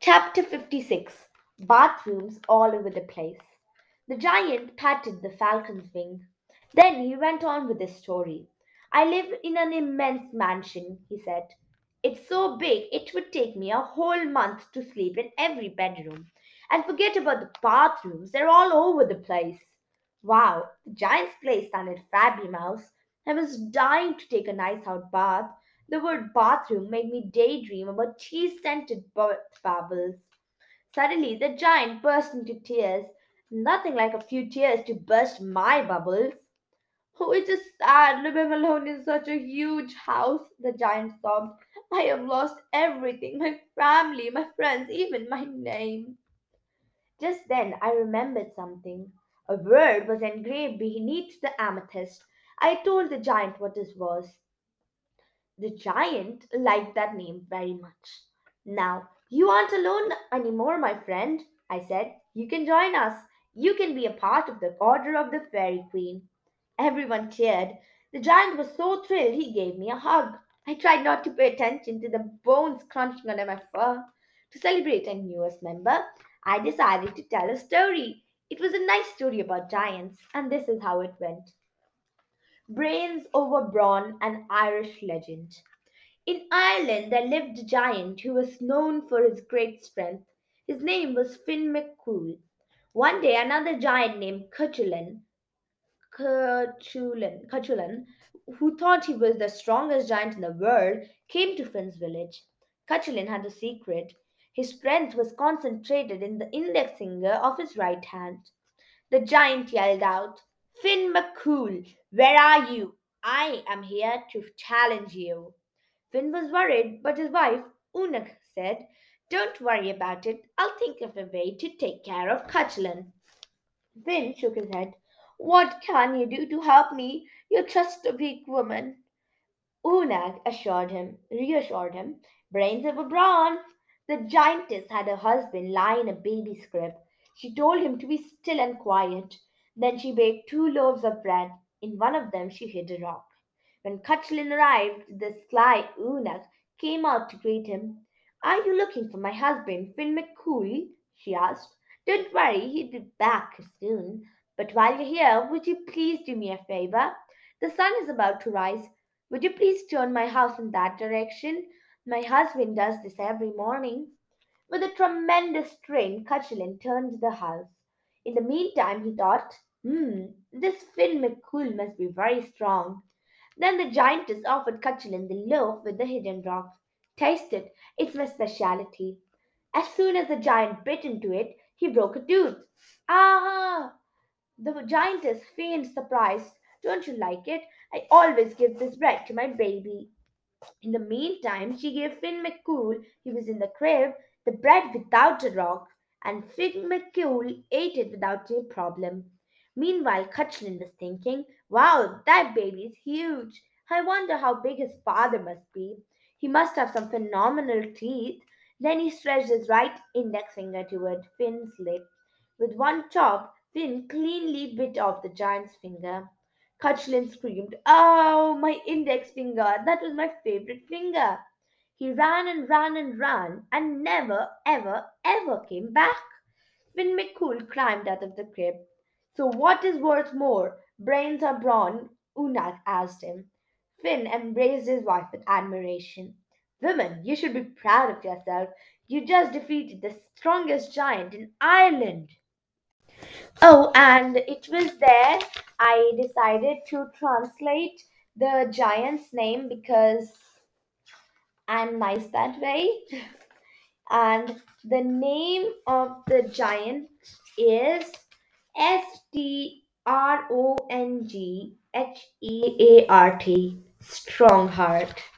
Chapter 56. Bathrooms all over the place. The giant patted the falcon's wing. Then he went on with his story. I live in an immense mansion, he said. It's so big it would take me a whole month to sleep in every bedroom. And forget about the bathrooms, they're all over the place. Wow, the giant's place sounded fabulous. I was dying to take a nice hot bath. The word bathroom made me daydream about cheese scented bubbles. Suddenly, the giant burst into tears. Nothing like a few tears to burst my bubbles. Oh, it's just sad living alone in such a huge house, the giant sobbed. I have lost everything my family, my friends, even my name. Just then, I remembered something. A word was engraved beneath the amethyst. I told the giant what this was. The giant liked that name very much. Now, you aren't alone anymore, my friend, I said. You can join us. You can be a part of the Order of the Fairy Queen. Everyone cheered. The giant was so thrilled he gave me a hug. I tried not to pay attention to the bones crunching under my fur. To celebrate a newest member, I decided to tell a story. It was a nice story about giants, and this is how it went. Brains over brawn, an Irish legend. In Ireland there lived a giant who was known for his great strength. His name was Finn McCool. One day another giant named Cuchulain, who thought he was the strongest giant in the world, came to Finn's village. Cuchulain had a secret. His strength was concentrated in the index finger of his right hand. The giant yelled out, Finn McCool, where are you? I am here to challenge you. Finn was worried, but his wife, Una, said, Don't worry about it. I'll think of a way to take care of Cuchulain. Finn shook his head. What can you do to help me? You're just a weak woman. Una reassured him, brains of a brawn. The giantess had her husband lie in a baby's crib. She told him to be still and quiet. Then she baked two loaves of bread. In one of them she hid a rock. When Cuchulain arrived, the sly eunuch came out to greet him. Are you looking for my husband, Finn McCool? She asked. Don't worry, he'll be back soon. But while you're here, would you please do me a favor? The sun is about to rise. Would you please turn my house in that direction? My husband does this every morning. With a tremendous strain, Cuchulain turned the house. In the meantime, he thought, this Finn McCool must be very strong. Then the giantess offered Cuchulain the loaf with the hidden rock. Taste it, it's my speciality. As soon as the giant bit into it, he broke a tooth. Ah! The giantess feigned surprise. Don't you like it? I always give this bread to my baby. In the meantime, she gave Finn McCool, he was in the crib, the bread without a rock, and Finn McCool ate it without any problem. Meanwhile, Cuchulain was thinking, wow, that baby is huge. I wonder how big his father must be. He must have some phenomenal teeth. Then he stretched his right index finger toward Finn's lip. With one chop, Finn cleanly bit off the giant's finger. Cuchulain screamed, Oh, my index finger! That was my favorite finger! He ran and ran and ran and never, ever, ever came back. Finn McCool climbed out of the crib. So what is worth more, brains or brawn? Unak asked him. Finn embraced his wife with admiration. Woman, you should be proud of yourself. You just defeated the strongest giant in Ireland. Oh, and it was there I decided to translate the giant's name because I'm nice that way. And the name of the giant is Strongheart. Strongheart.